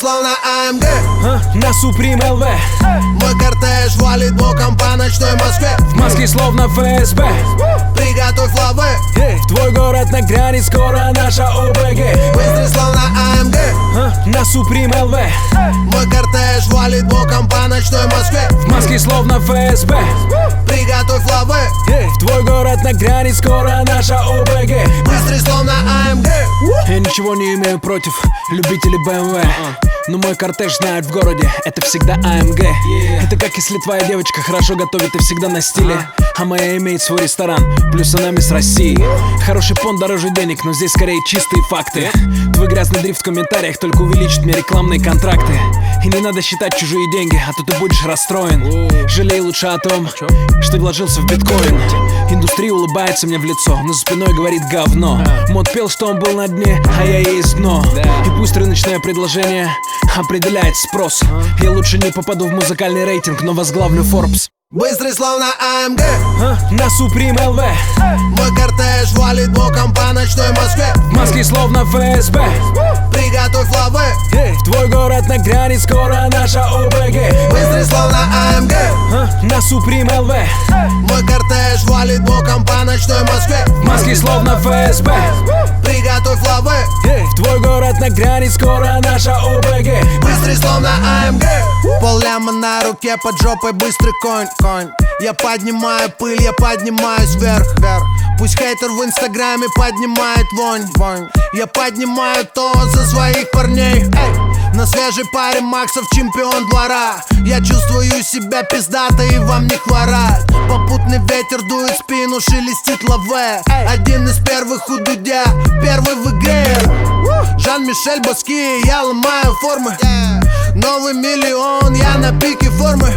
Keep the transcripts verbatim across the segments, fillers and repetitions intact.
словно АМГ, а? На Supreme эл ви. Мой кортеж валит боком по ночной Москве. В Москве словно эф эс бэ. Приготовь лавы, Эй, в твой город нагрянет скоро наша о бэ гэ. быстрый словно АМГ, а? На Supreme эл ви. Мой кортеж валит боком по ночной Москве. В Москве словно эф эс бэ. Приготовь лавы, Эй, в твой город нагрянет скоро наша о бэ гэ. быстрый словно АМГ. Я ничего не имею против любителей бэ эм вэ, но мой кортеж знают в городе, это всегда АМГ. Это как если твоя девочка хорошо готовит и всегда на стиле, а моя имеет свой ресторан, плюс она мисс России. Хороший понт дороже денег, но здесь скорее чистые факты. Твой грязный дрифт в комментариях только увеличит мне рекламные контракты. И не надо считать чужие деньги, а то ты будешь расстроен. Жалей лучше о том, что вложился в биткоин. Индустрия улыбается мне в лицо, но за спиной говорит говно. Мод пел, что он был на дне, а я есть дно. И пусть рыночное предложение определяет спрос. Я лучше не попаду в музыкальный рейтинг, но возглавлю Forbes. Быстрый словно АМГ, а? На Supreme эл ви. Мой кортеж валит боком по ночной Москве. В Москве словно эф эс бэ. Приготовь лавы, Эй, в твой город нагрянет скоро наша о бэ гэ. быстрый словно АМГ, а? На Supreme эл ви. мой кортеж валит боком по ночной Москве. В Москве словно эф эс бэ. Приготовь лавы, Эй, в твой город нагрянет скоро наша о бэ гэ. быстрый словно АМГ. Полляма на руке, под жопой быстрый конь, конь. Я поднимаю пыль, я поднимаюсь вверх, вверх. Пусть хейтер в инстаграме поднимает вонь, вонь. Я поднимаю то за своих парней. Эй! На свежей паре Максов чемпион двора. Я чувствую себя пиздато и вам не хворать. Попутный ветер дует в спину, шелестит лаве. Один из первых у Дудя, первый в игре. Жан-Мишель Баски, я ломаю формы. Новый миллион, я на пике формы.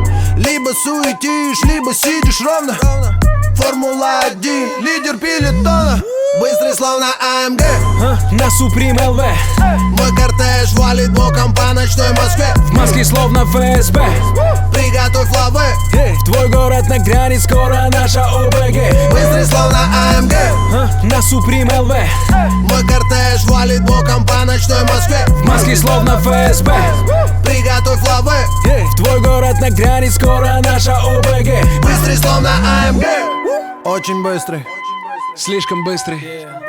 Либо суетишь, либо сидишь ровно. Формула один, лидер пелотона. Быстрый словно АМГ, а? На Supreme эл ви. мой кортеж валит боком по ночной Москве. В Москве словно эф эс бэ. Приготовь лавы, Эй, в твой город нагрянет скоро наша о бэ гэ. быстрый словно АМГ, а? На Supreme эл ви. мой кортеж валит боком по ночной Москве. В Москве словно эф эс бэ. Приготовь лавы, Эй, в твой город нагрянет скоро наша о бэ гэ. быстрый словно АМГ. Очень быстрый, Слишком быстрый,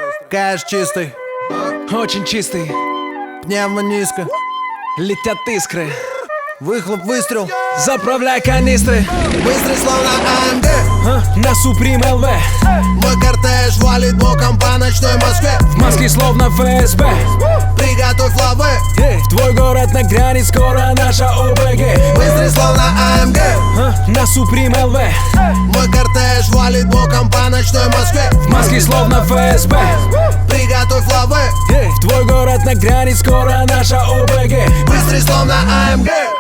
кэш чистый, очень чистый, пневмо низко. летят искры. Выхлоп, выстрел, Заправляй канистры, быстрый словно АМГ. а? На Supreme эл ви. Мой кортеж валит боком по ночной Москве. В Москве словно эф эс бэ. Приготовь лавы, Эй, в твой город нагрянет скоро наша о бэ гэ. быстрый словно АМГ. а? На Supreme эл ви. Мой кортеж валит боком по ночной Москве. В Москве словно эф эс бэ. Приготовь лавы, Эй, в твой город нагрянет скоро наша о бэ гэ. быстрый словно АМГ.